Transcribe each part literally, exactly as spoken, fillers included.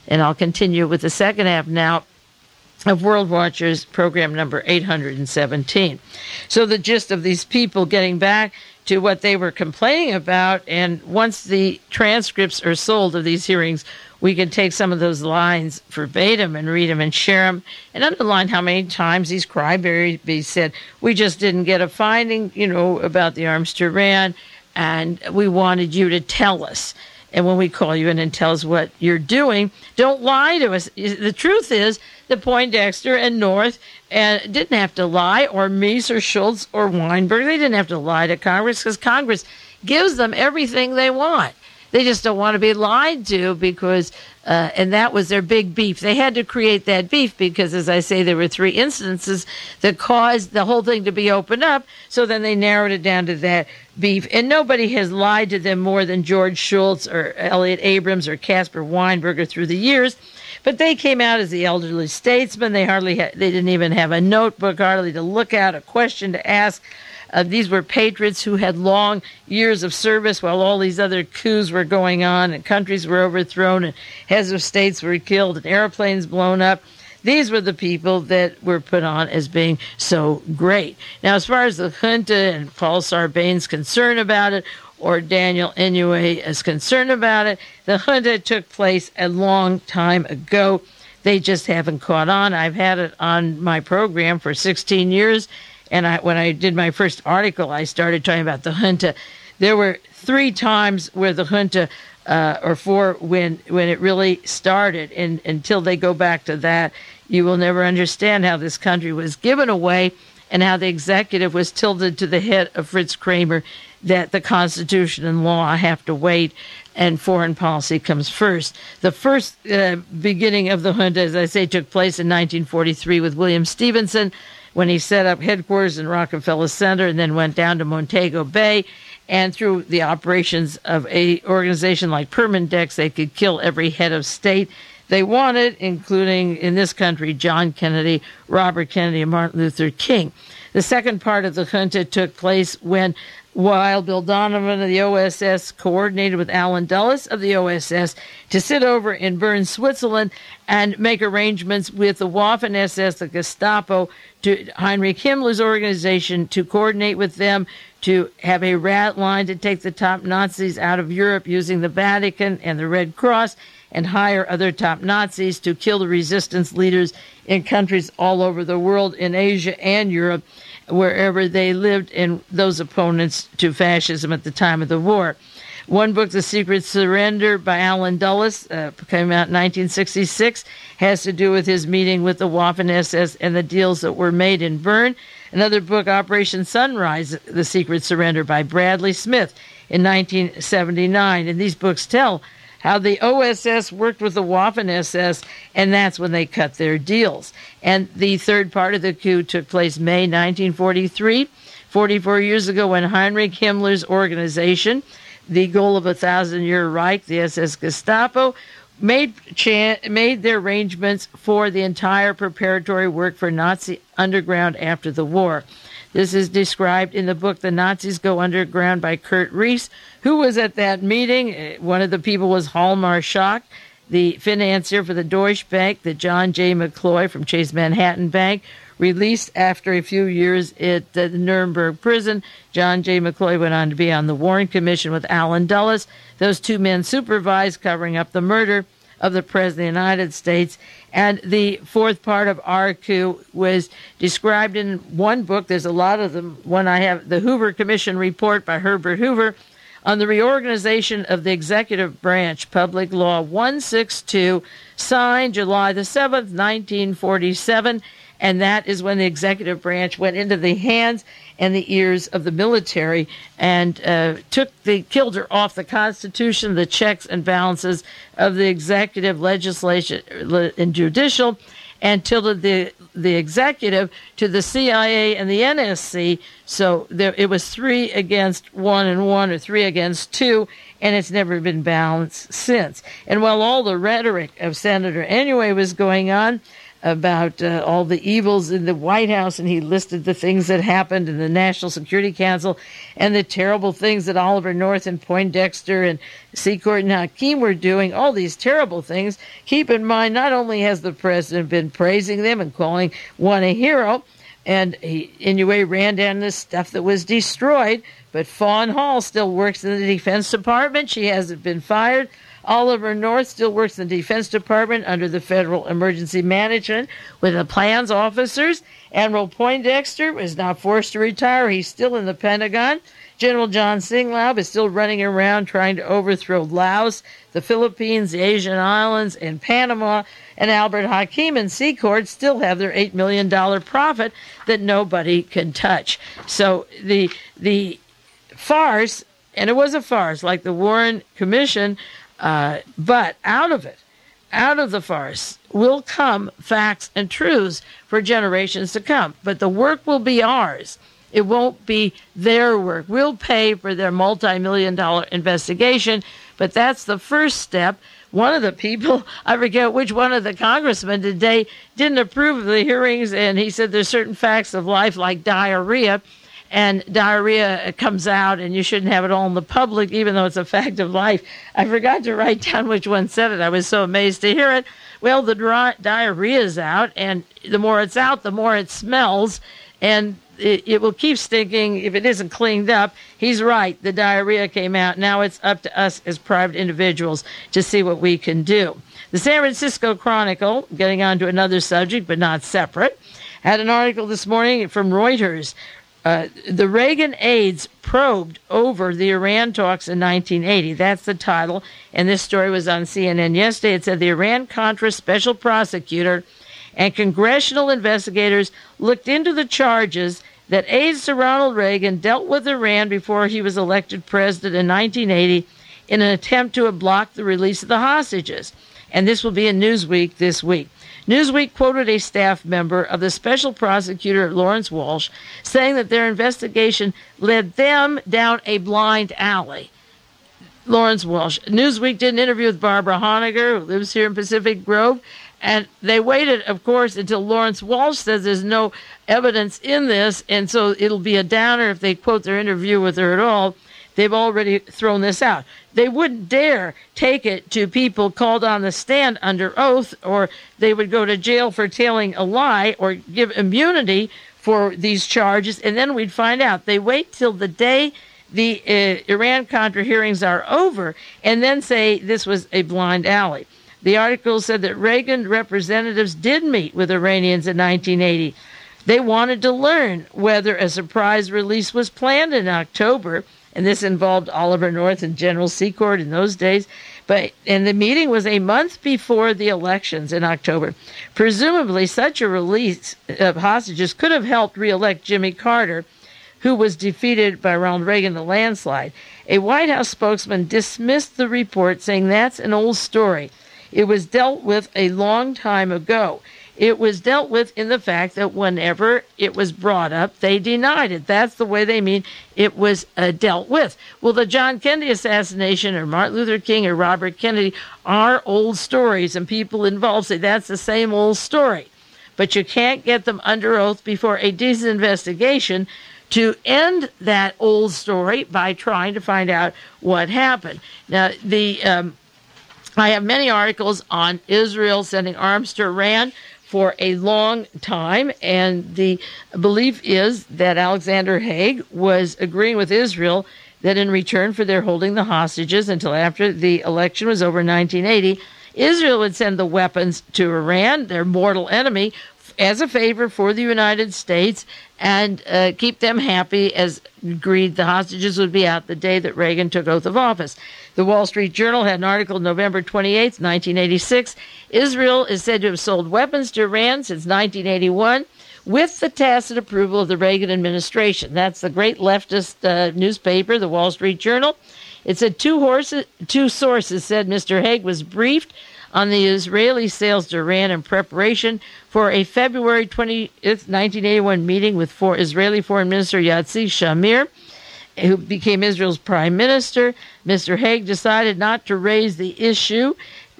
And I'll continue with the second half now of World Watchers program number eight hundred seventeen. So the gist of these people, getting back to what they were complaining about, and once the transcripts are sold of these hearings, we can take some of those lines verbatim and read them and share them and underline how many times these crybabies said, we just didn't get a finding, you know, about the arms to Iran, and we wanted you to tell us. And when we call you in and tell us what you're doing, don't lie to us. The truth is that Poindexter and North and didn't have to lie, or Meese or Schultz or Weinberg. They didn't have to lie to Congress because Congress gives them everything they want. They just don't want to be lied to because, uh, and that was their big beef. They had to create that beef because, as I say, there were three instances that caused the whole thing to be opened up. So then they narrowed it down to that beef. And nobody has lied to them more than George Shultz or Elliott Abrams or Caspar Weinberger through the years. But they came out as the elderly statesmen. They hardly had, they didn't even have a notebook hardly to look at, a question to ask. Uh, these were patriots who had long years of service while all these other coups were going on and countries were overthrown and heads of states were killed and airplanes blown up. These were the people that were put on as being so great. Now, as far as the junta and Paul Sarbanes' concern about it, or Daniel Inouye is concerned about it, the junta took place a long time ago. They just haven't caught on. I've had it on my program for sixteen years. And I, when I did my first article, I started talking about the junta. There were three times where the junta, uh, or four, when when it really started. And until they go back to that, you will never understand how this country was given away and how the executive was tilted to the head of Fritz Kramer, that the Constitution and law have to wait and foreign policy comes first. The first uh, beginning of the junta, as I say, took place in nineteen forty-three with William Stevenson, when he set up headquarters in Rockefeller Center and then went down to Montego Bay. And through the operations of a organization like Permindex, they could kill every head of state they wanted, including, in this country, John Kennedy, Robert Kennedy, and Martin Luther King. The second part of the junta took place when Wild Bill Donovan of the O S S coordinated with Alan Dulles of the O S S to sit over in Bern, Switzerland, and make arrangements with the Waffen S S, the Gestapo, to Heinrich Himmler's organization, to coordinate with them to have a rat line to take the top Nazis out of Europe using the Vatican and the Red Cross, and hire other top Nazis to kill the resistance leaders in countries all over the world, in Asia and Europe, wherever they lived, and those opponents to fascism at the time of the war. One book, The Secret Surrender by Alan Dulles, uh, came out in nineteen sixty-six, has to do with his meeting with the Waffen S S and the deals that were made in Bern. Another book, Operation Sunrise, The Secret Surrender by Bradley Smith in nineteen seventy-nine. And these books tell how the O S S worked with the Waffen S S, and that's when they cut their deals. And the third part of the coup took place May nineteen forty-three, forty-four years ago, when Heinrich Himmler's organization, the goal of a thousand-year Reich, the S S Gestapo, made cha- made their arrangements for the entire preparatory work for Nazi underground after the war. This is described in the book The Nazis Go Underground by Kurt Reese, who was at that meeting. One of the people was Hjalmar Schacht, the financier for the Deutsche Bank that John J. McCloy from Chase Manhattan Bank released after a few years at the Nuremberg prison. John J. McCloy went on to be on the Warren Commission with Alan Dulles. Those two men supervised covering up the murder of the President of the United States. And the fourth part of our coup was described in one book. There's a lot of them. One I have, the Hoover Commission report by Herbert Hoover on the reorganization of the executive branch, Public Law one sixty-two, signed July the seventh, nineteen forty-seven. And that is when the executive branch went into the hands and the ears of the military and uh, took the kilter off the Constitution, the checks and balances of the executive, legislation, and judicial, and tilted the the executive to the C I A and the N S C. So there, it was three against one and one, or three against two, and it's never been balanced since. And while all the rhetoric of Senator Inouye was going on, about uh, all the evils in the White House, and he listed the things that happened in the National Security Council and the terrible things that Oliver North and Poindexter and Secord and Hakeem were doing, all these terrible things. Keep in mind, not only has the president been praising them and calling one a hero, and he, Inouye ran down this stuff that was destroyed, but Fawn Hall still works in the Defense Department. She hasn't been fired. Oliver North still works in the Defense Department under the Federal Emergency Management with the plans officers. Admiral Poindexter is not forced to retire. He's still in the Pentagon. General John Singlaub is still running around trying to overthrow Laos, the Philippines, the Asian islands, and Panama. And Albert Hakeem and Secord still have their eight million dollars profit that nobody can touch. So the the farce, and it was a farce, like the Warren Commission, Uh, but out of it, out of the farce, will come facts and truths for generations to come. But the work will be ours. It won't be their work. We'll pay for their multi-million dollar investigation, but that's the first step. One of the people, I forget which one of the congressmen today, didn't approve of the hearings, and he said there's certain facts of life like diarrhea, and diarrhea comes out, and you shouldn't have it all in the public, even though it's a fact of life. I forgot to write down which one said it. I was so amazed to hear it. Well, the dry, diarrhea is out, and the more it's out, the more it smells, and it, it will keep stinking if it isn't cleaned up. He's right. The diarrhea came out. Now it's up to us as private individuals to see what we can do. The San Francisco Chronicle, getting on to another subject, but not separate, had an article this morning from Reuters. Uh, the Reagan aides probed over the Iran talks in nineteen eighty. That's the title. And this story was on C N N yesterday. It said the Iran-Contra special prosecutor and congressional investigators looked into the charges that aides to Ronald Reagan dealt with Iran before he was elected president in nineteen eighty in an attempt to block the release of the hostages. And this will be in Newsweek this week. Newsweek quoted a staff member of the special prosecutor, Lawrence Walsh, saying that their investigation led them down a blind alley. Lawrence Walsh. Newsweek did an interview with Barbara Honegger, who lives here in Pacific Grove, and they waited, of course, until Lawrence Walsh says there's no evidence in this, and so it'll be a downer if they quote their interview with her at all. They've already thrown this out. They wouldn't dare take it to people called on the stand under oath, or they would go to jail for telling a lie or give immunity for these charges, and then we'd find out. They wait till the day the uh, Iran-Contra hearings are over and then say this was a blind alley. The article said that Reagan representatives did meet with Iranians in nineteen eighty. They wanted to learn whether a surprise release was planned in October, and this involved Oliver North and General Secord in those days. But and the meeting was a month before the elections in October. Presumably, such a release of hostages could have helped reelect Jimmy Carter, who was defeated by Ronald Reagan in a landslide. A White House spokesman dismissed the report, saying that's an old story. It was dealt with a long time ago. It was dealt with in the fact that whenever it was brought up, they denied it. That's the way they mean it was uh, dealt with. Well, the John Kennedy assassination or Martin Luther King or Robert Kennedy are old stories, and people involved say that's the same old story. But you can't get them under oath before a decent investigation to end that old story by trying to find out what happened. Now, the um, I have many articles on Israel sending arms to Iran for a long time, and the belief is that Alexander Haig was agreeing with Israel that in return for their holding the hostages until after the election was over in nineteen eighty, Israel would send the weapons to Iran, their mortal enemy, as a favor for the United States, and uh, keep them happy, as agreed the hostages would be out the day that Reagan took oath of office. The Wall Street Journal had an article November twenty-eighth, nineteen eighty-six. Israel is said to have sold weapons to Iran since nineteen eighty-one with the tacit approval of the Reagan administration. That's the great leftist uh, newspaper, the Wall Street Journal. It said two, horses, two sources said Mister Haig was briefed on the Israeli sales to Iran in preparation for a February twentieth, nineteen eighty-one meeting with for Israeli Foreign Minister Yatzi Shamir, who became Israel's prime minister. Mister Haig decided not to raise the issue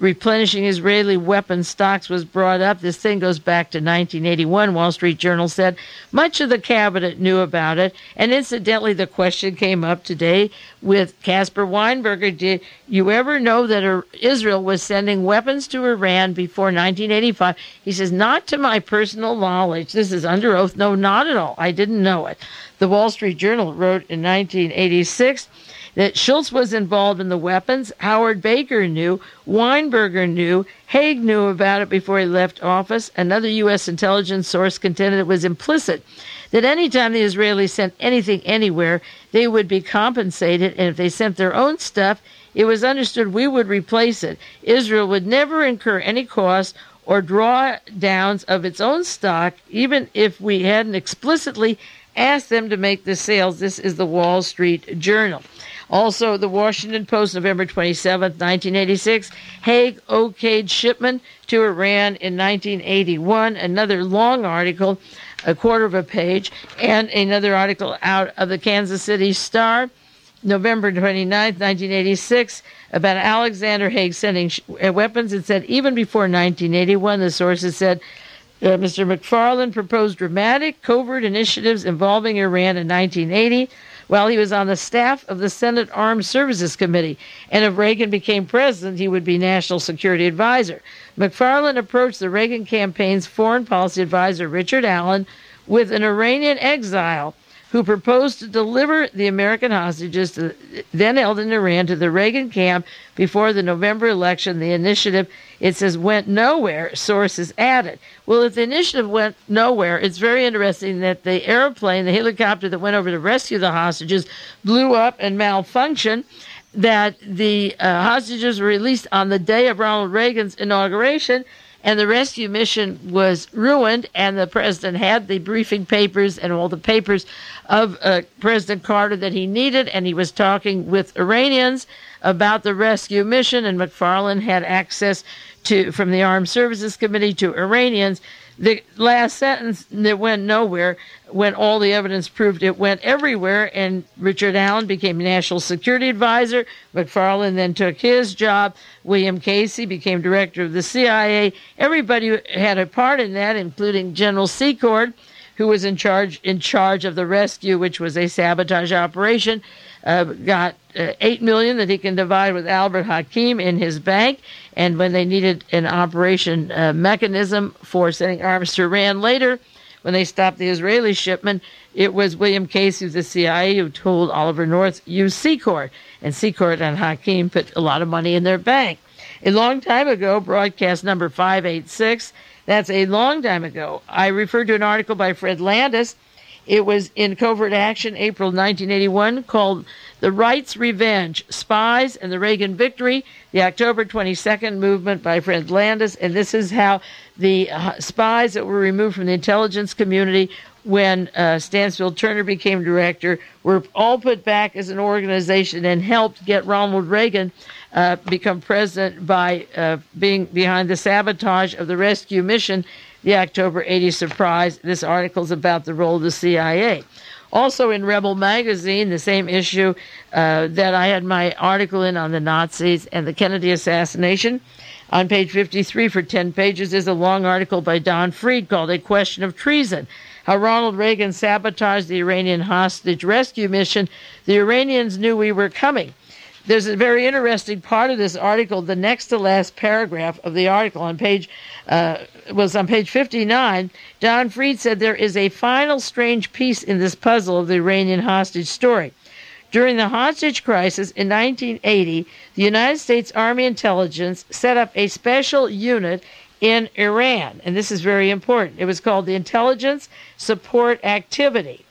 replenishing Israeli weapons stocks was brought up. This thing goes back to nineteen eighty-one, Wall Street Journal said. Much of the cabinet knew about it, and incidentally, the question came up today with Caspar Weinberger. Did you ever know that Israel was sending weapons to Iran before nineteen eighty-five? He says, not to my personal knowledge. This is under oath. No, not at all. I didn't know it. The Wall Street Journal wrote in nineteen eighty-six that Shultz was involved in the weapons. Howard Baker knew. Weinberger knew. Haig knew about it before he left office. Another U S intelligence source contended it was implicit that any time the Israelis sent anything anywhere, they would be compensated, and if they sent their own stuff, it was understood we would replace it. Israel would never incur any cost or drawdowns of its own stock, even if we hadn't explicitly asked them to make the sales. This is the Wall Street Journal. Also, the Washington Post, November twenty-seventh, nineteen eighty-six, Haig okayed shipment to Iran in nineteen eighty-one. Another long article, a quarter of a page, and another article out of the Kansas City Star, November twenty-ninth, nineteen eighty-six, about Alexander Haig sending sh- weapons. It said even before nineteen eighty-one, the sources said, uh, Mister McFarland proposed dramatic covert initiatives involving Iran in nineteen eighty, while he was on the staff of the Senate Armed Services Committee. And if Reagan became president, he would be National Security Advisor. McFarland approached the Reagan campaign's foreign policy advisor, Richard Allen, with an Iranian exile who proposed to deliver the American hostages to, then held in Iran to the Reagan camp before the November election. The initiative, it says, went nowhere, sources added. Well, if the initiative went nowhere, it's very interesting that the airplane, the helicopter that went over to rescue the hostages, blew up and malfunctioned, that the uh, hostages were released on the day of Ronald Reagan's inauguration, and the rescue mission was ruined, and the president had the briefing papers and all the papers of uh, President Carter that he needed, and he was talking with Iranians about the rescue mission, and McFarland had access to from the Armed Services Committee to Iranians. The last sentence that went nowhere when all the evidence proved it went everywhere, and Richard Allen became National Security Advisor. McFarland then took his job. William Casey became director of the C I A. Everybody had a part in that, including General Secord, who was in charge in charge of the rescue, which was a sabotage operation. Uh, got uh, eight million dollars that he can divide with Albert Hakim in his bank. And when they needed an operation uh, mechanism for sending arms to Iran later, when they stopped the Israeli shipment, it was William Casey of the C I A who told Oliver North, use Secord. And Secord and Hakim put a lot of money in their bank. A long time ago, broadcast number five eighty-six, that's a long time ago, I referred to an article by Fred Landis. It was in Covert Action, April nineteen eighty-one, called The Right's Revenge, Spies and the Reagan Victory, the October twenty-second movement by Fred Landis. And this is how the uh, spies that were removed from the intelligence community when uh, Stansfield Turner became director were all put back as an organization and helped get Ronald Reagan uh, become president by uh, being behind the sabotage of the rescue mission, the October eighty surprise. This article is about the role of the C I A. Also in Rebel magazine, the same issue uh, that I had my article in on the Nazis and the Kennedy assassination, on page fifty-three for ten pages is a long article by Don Freed called A Question of Treason, how Ronald Reagan sabotaged the Iranian hostage rescue mission. The Iranians knew we were coming. There's a very interesting part of this article. The next to last paragraph of the article on page uh, was on page fifty-nine. Don Freed said there is a final strange piece in this puzzle of the Iranian hostage story. During the hostage crisis in nineteen eighty, the United States Army Intelligence set up a special unit in Iran, and this is very important. It was called the Intelligence Support Activity,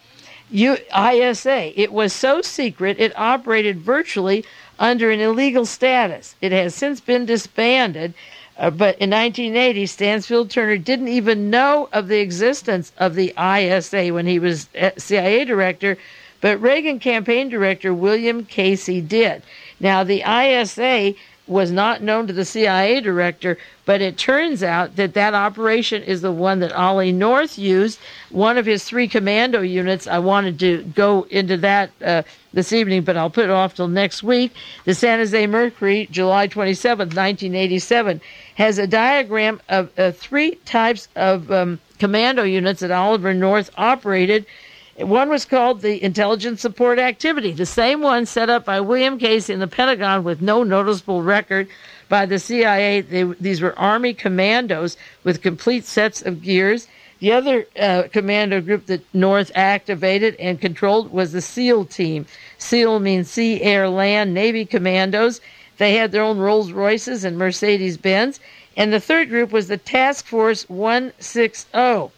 I S A. It was so secret it operated virtually under an illegal status. It has since been disbanded, uh, but in nineteen eighty, Stansfield Turner didn't even know of the existence of the I S A when he was C I A director, but Reagan campaign director William Casey did. Now, the I S A was not known to the C I A director, but it turns out that that operation is the one that Ollie North used, one of his three commando units. I wanted to go into that uh, this evening, but I'll put it off till next week. The San Jose Mercury, July twenty-seventh, nineteen eighty-seven, has a diagram of uh, three types of um, commando units that Oliver North operated. One was called the Intelligence Support Activity, the same one set up by William Casey in the Pentagon with no noticeable record by the C I A. They, these were Army commandos with complete sets of gears. The other uh, commando group that North activated and controlled was the SEAL team. SEAL means Sea, Air, Land, Navy commandos. They had their own Rolls Royces and Mercedes-Benz. And the third group was the Task Force one sixty.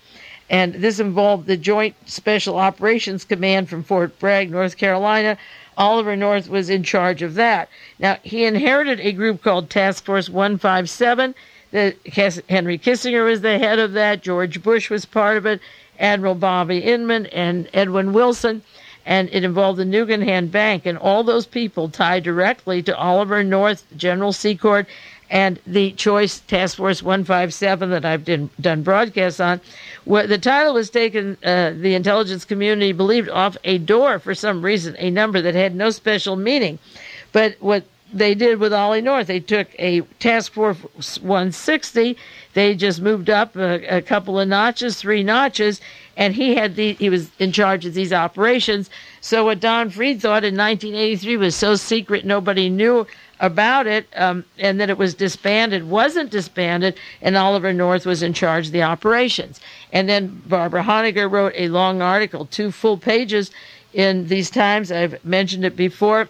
And this involved the Joint Special Operations Command from Fort Bragg, North Carolina. Oliver North was in charge of that. Now, he inherited a group called Task Force one fifty-seven. The, Henry Kissinger was the head of that. George Bush was part of it. Admiral Bobby Inman and Edwin Wilson. And it involved the Nugan Bank. And all those people tied directly to Oliver North, General Secord, and the Choice Task Force one fifty-seven that I've done, done broadcasts on. Where the title was taken, uh, the intelligence community believed, off a door for some reason, a number that had no special meaning. But what they did with Ollie North, they took a Task Force one sixty, they just moved up a, a couple of notches, three notches, and he had the he was in charge of these operations. So what Don Freed thought in nineteen eighty-three was so secret nobody knew about it, um, and that it was disbanded, wasn't disbanded, and Oliver North was in charge of the operations. And then Barbara Honegger wrote a long article, two full pages in these Times. I've mentioned it before.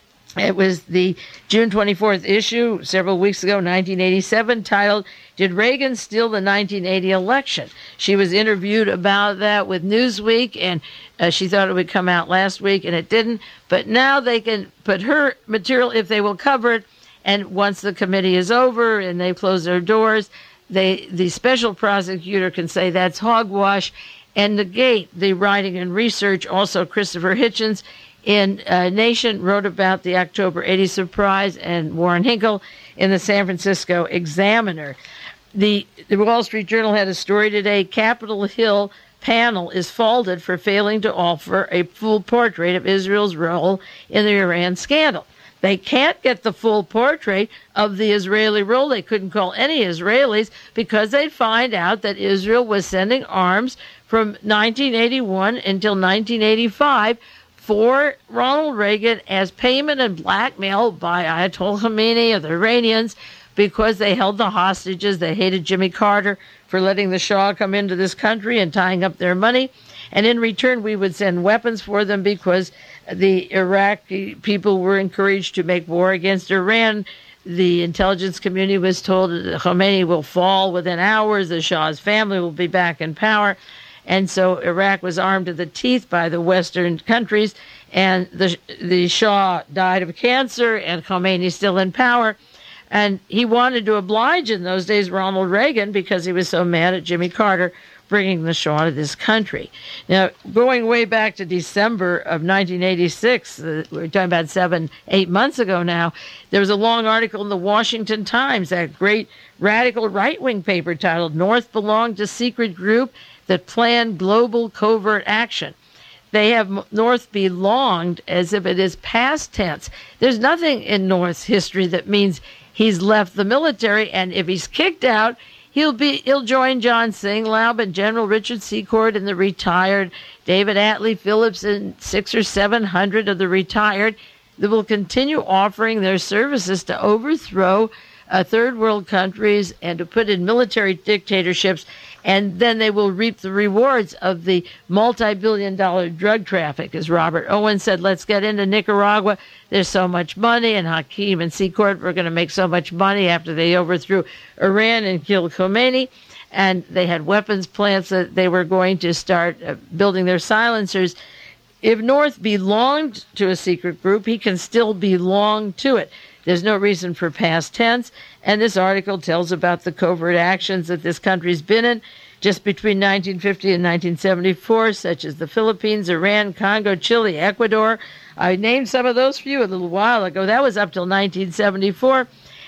It was the June twenty-fourth issue, several weeks ago, nineteen eighty-seven, titled, "Did Reagan Steal the nineteen eighty Election?" She was interviewed about that with Newsweek, and uh, she thought it would come out last week, and it didn't. But now they can put her material, if they will cover it, and once the committee is over and they close their doors, they the special prosecutor can say that's hogwash and negate the writing and research. Also, Christopher Hitchens in uh, Nation wrote about the October eighty surprise, and Warren Hinkle in the San Francisco Examiner. The, the Wall Street Journal had a story today. Capitol Hill panel is faulted for failing to offer a full portrait of Israel's role in the Iran scandal. They can't get the full portrait of the Israeli role. They couldn't call any Israelis because they'd find out that Israel was sending arms from nineteen eighty-one until nineteen eighty-five for Ronald Reagan as payment and blackmail by Ayatollah Khomeini of the Iranians because they held the hostages. They hated Jimmy Carter for letting the Shah come into this country and tying up their money. And in return, we would send weapons for them because the Iraqi people were encouraged to make war against Iran. The intelligence community was told that Khomeini will fall within hours. The Shah's family will be back in power. And so Iraq was armed to the teeth by the Western countries, and the the Shah died of cancer, and Khomeini's still in power. And he wanted to oblige in those days Ronald Reagan because he was so mad at Jimmy Carter bringing the Shah to this country. Now, going way back to December of nineteen eighty-six, uh, we're talking about seven, eight months ago now, there was a long article in the Washington Times, that great radical right-wing paper titled, "North Belonged to Secret Group that Planned Global Covert Action." They have North belonged as if it is past tense. There's nothing in North's history that means he's left the military, and if he's kicked out, he'll be he'll join John Singlaub and General Richard Secord and the retired, David Atlee Phillips and six or seven hundred of the retired that will continue offering their services to overthrow uh, third world countries and to put in military dictatorships. And then they will reap the rewards of the multi-billion dollar drug traffic. As Robert Owen said, let's get into Nicaragua. There's so much money, and Hakeem and Secord were going to make so much money after they overthrew Iran and killed Khomeini. And they had weapons plants that they were going to start uh, building their silencers. If North belonged to a secret group, he can still belong to it. There's no reason for past tense. And this article tells about the covert actions that this country's been in just between nineteen fifty and nineteen seventy-four, such as the Philippines, Iran, Congo, Chile, Ecuador. I named some of those for you a little while ago. That was up till nineteen seventy-four.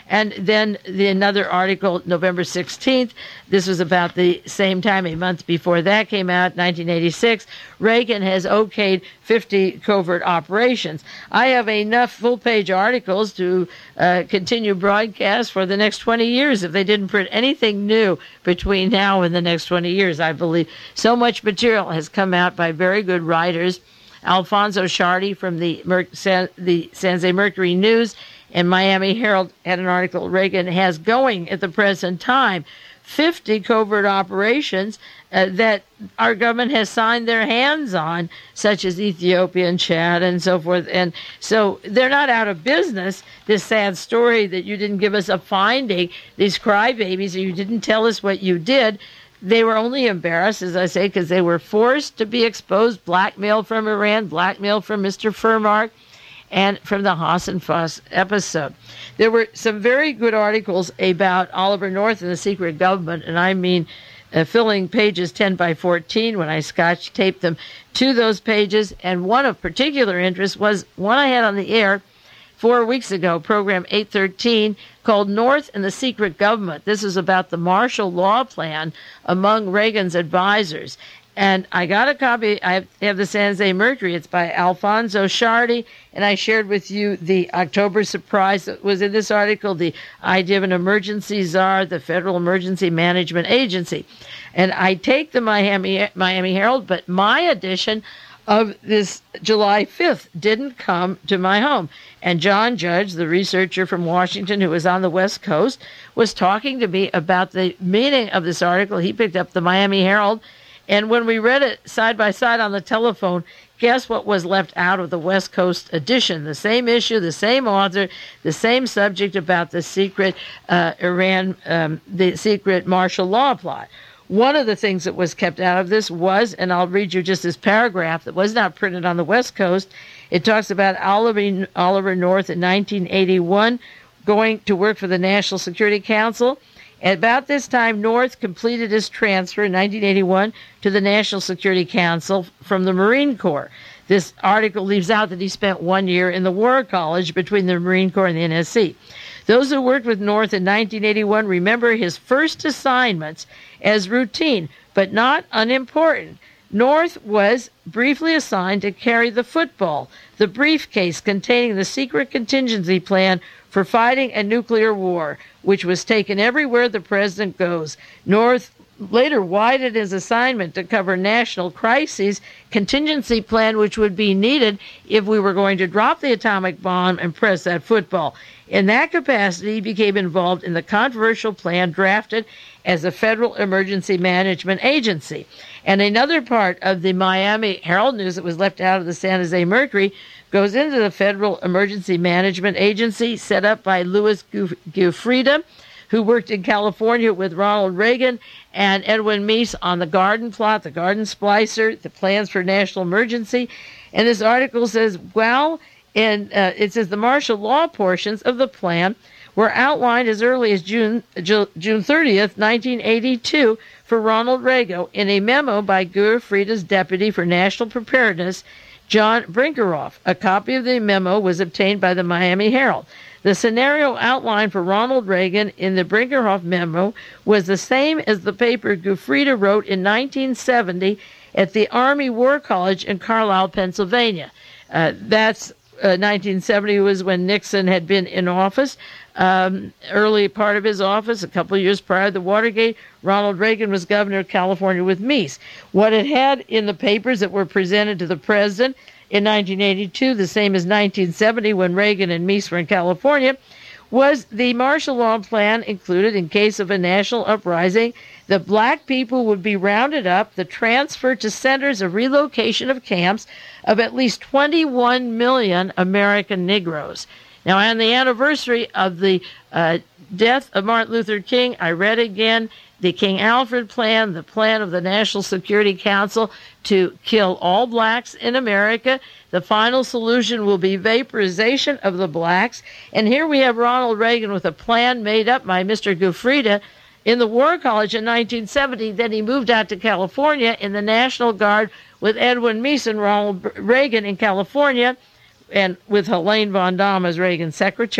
And then the, another article, November sixteenth, this was about the same time, a month before that came out, nineteen eighty-six, Reagan has okayed fifty covert operations. I have enough full-page articles to uh, continue broadcast for the next twenty years if they didn't print anything new between now and the next twenty years, I believe. So much material has come out by very good writers. Alfonso Sciardi from the, Mer- San, the San Jose Mercury News and Miami Herald had an article Reagan has going at the present time fifty covert operations uh, that our government has signed their hands on, such as Ethiopia and Chad and so forth. And so they're not out of business. This sad story that you didn't give us a finding, these crybabies, or you didn't tell us what you did. They were only embarrassed, as I say, because they were forced to be exposed, blackmail from Iran, blackmail from Mister Furmark, and from the Hassan Foss episode. There were some very good articles about Oliver North and the secret government, and I mean uh, filling pages ten by fourteen when I scotch taped them to those pages. And one of particular interest was one I had on the air four weeks ago, program eight thirteen, called North and the Secret Government. This is about the martial law plan among Reagan's advisors. And I got a copy. I have the San Jose Mercury. It's by Alfonso Sciardi. And I shared with you the October surprise that was in this article, the idea of an emergency czar, the Federal Emergency Management Agency. And I take the Miami, Miami Herald, but my edition of this July fifth didn't come to my home. And John Judge, the researcher from Washington who was on the West Coast, was talking to me about the meaning of this article. He picked up the Miami Herald. And when we read it side by side on the telephone, guess what was left out of the West Coast edition? The same issue, the same author, the same subject about the secret uh, Iran, um, the secret martial law plot. One of the things that was kept out of this was, and I'll read you just this paragraph that was not printed on the West Coast. It talks about Oliver, Oliver North in nineteen eighty-one going to work for the National Security Council. At about this time, North completed his transfer in nineteen eighty-one to the National Security Council from the Marine Corps. This article leaves out that he spent one year in the War College between the Marine Corps and the N S C. Those who worked with North in nineteen eighty-one remember his first assignments as routine, but not unimportant. North was briefly assigned to carry the football, the briefcase containing the secret contingency plan for fighting a nuclear war, which was taken everywhere the president goes. North later widened his assignment to cover national crises contingency plan, which would be needed if we were going to drop the atomic bomb and press that football. In that capacity, he became involved in the controversial plan drafted as a Federal Emergency Management Agency. And another part of the Miami Herald News that was left out of the San Jose Mercury goes into the Federal Emergency Management Agency set up by Louis Giuffrida, who worked in California with Ronald Reagan and Edwin Meese on the Garden Plot, the Garden Splicer, the plans for national emergency. And this article says, well, and uh, it says the martial law portions of the plan were outlined as early as June June thirtieth, nineteen eighty-two, for Ronald Reagan in a memo by Giuffrida's deputy for national preparedness, John Brinkerhoff. A copy of the memo was obtained by the Miami Herald. The scenario outlined for Ronald Reagan in the Brinkerhoff memo was the same as the paper Giuffrida wrote in nineteen seventy at the Army War College in Carlisle, Pennsylvania. Uh, that's uh, nineteen seventy was when Nixon had been in office. Um, early part of his office, a couple of years prior to Watergate, Ronald Reagan was governor of California with Meese. What it had in the papers that were presented to the president in nineteen eighty-two, the same as nineteen seventy when Reagan and Meese were in California, was the martial law plan included in case of a national uprising. The black people would be rounded up, the transfer to centers of relocation of camps of at least twenty-one million American Negroes. Now, on the anniversary of the uh, death of Martin Luther King, I read again the King Alfred plan, the plan of the National Security Council to kill all blacks in America. The final solution will be vaporization of the blacks. And here we have Ronald Reagan with a plan made up by Mister Giuffrida in the War College in nineteen seventy. Then he moved out to California in the National Guard with Edwin Meese and Ronald Reagan in California, and with Helene von Damme as Reagan's secretary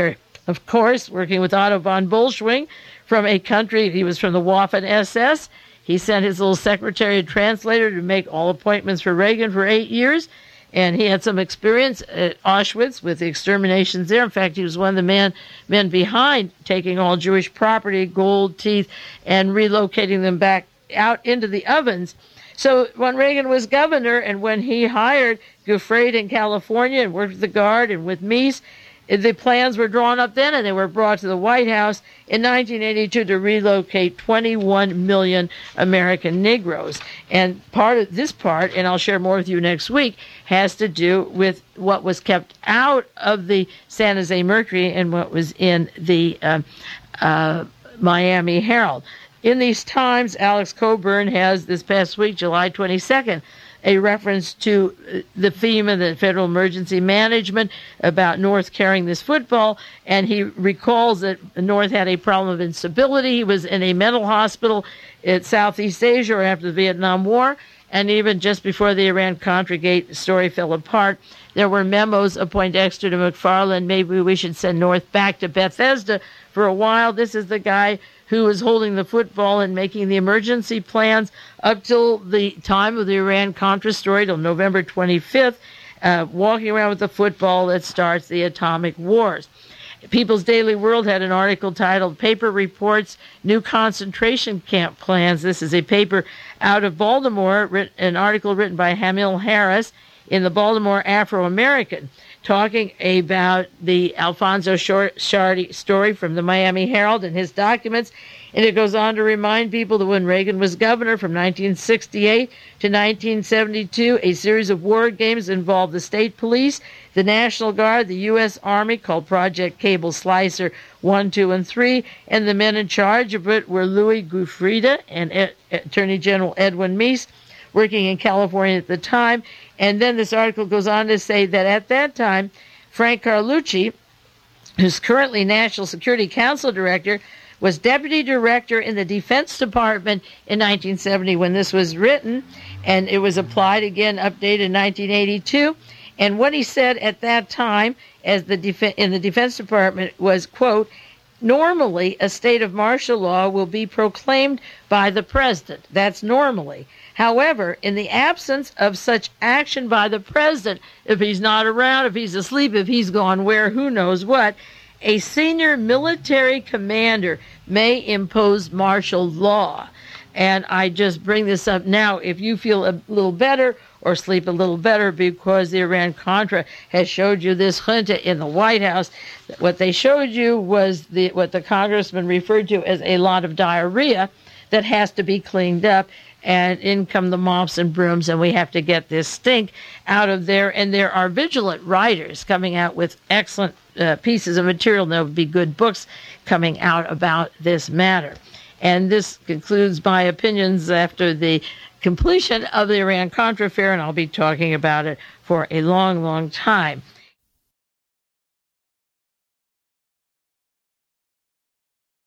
of course, working with Otto von Bolschwing from a country, he was from the Waffen S S. He sent his little secretary and translator to make all appointments for Reagan for eight years. And he had some experience at Auschwitz with the exterminations there. In fact, he was one of the man, men behind taking all Jewish property, gold, teeth, and relocating them back out into the ovens. So when Reagan was governor and when he hired Giuffre in California and worked with the Guard and with Mies, the plans were drawn up then and they were brought to the White House in nineteen eighty-two to relocate twenty-one million American Negroes. And part of this part, and I'll share more with you next week, has to do with what was kept out of the San Jose Mercury and what was in the uh, uh, Miami Herald. In these times, Alex Coburn has this past week, July twenty-second, a reference to the FEMA, the Federal Emergency Management, about North carrying this football, and he recalls that North had a problem of instability. He was in a mental hospital in Southeast Asia or after the Vietnam War, and even just before the Iran-Contra Gate story fell apart, there were memos of Poindexter to McFarland, maybe we should send North back to Bethesda for a while. This is the guy who was holding the football and making the emergency plans up till the time of the Iran-Contra story, till November twenty-fifth, uh, walking around with the football that starts the atomic wars. People's Daily World had an article titled Paper Reports New Concentration Camp Plans. This is a paper out of Baltimore, writ- an article written by Hamil Harris in the Baltimore Afro-American, talking about the Alfonso Shardy story from the Miami Herald and his documents. And it goes on to remind people that when Reagan was governor from nineteen sixty-eight to nineteen seventy-two, a series of war games involved the state police, the National Guard, the U S Army, called Project Cable Slicer one, two, and three, and the men in charge of it were Louis Giuffrida and e- Attorney General Edwin Mies, working in California at the time. And then this article goes on to say that at that time, Frank Carlucci, who's currently National Security Council Director, was Deputy Director in the Defense Department in nineteen seventy when this was written, and it was applied again, updated in nineteen eighty-two. And what he said at that time as the def- in the Defense Department was, quote, normally a state of martial law will be proclaimed by the President. That's normally. However, in the absence of such action by the President, if he's not around, if he's asleep, if he's gone where, who knows what, a senior military commander may impose martial law. And I just bring this up now. If you feel a little better or sleep a little better because the Iran-Contra has showed you this junta in the White House, what they showed you was the what the congressman referred to as a lot of diarrhea that has to be cleaned up. And in come the mops and brooms, and we have to get this stink out of there. And there are vigilant writers coming out with excellent uh, pieces of material. There will be good books coming out about this matter. And this concludes my opinions after the completion of the Iran-Contra affair, and I'll be talking about it for a long, long time.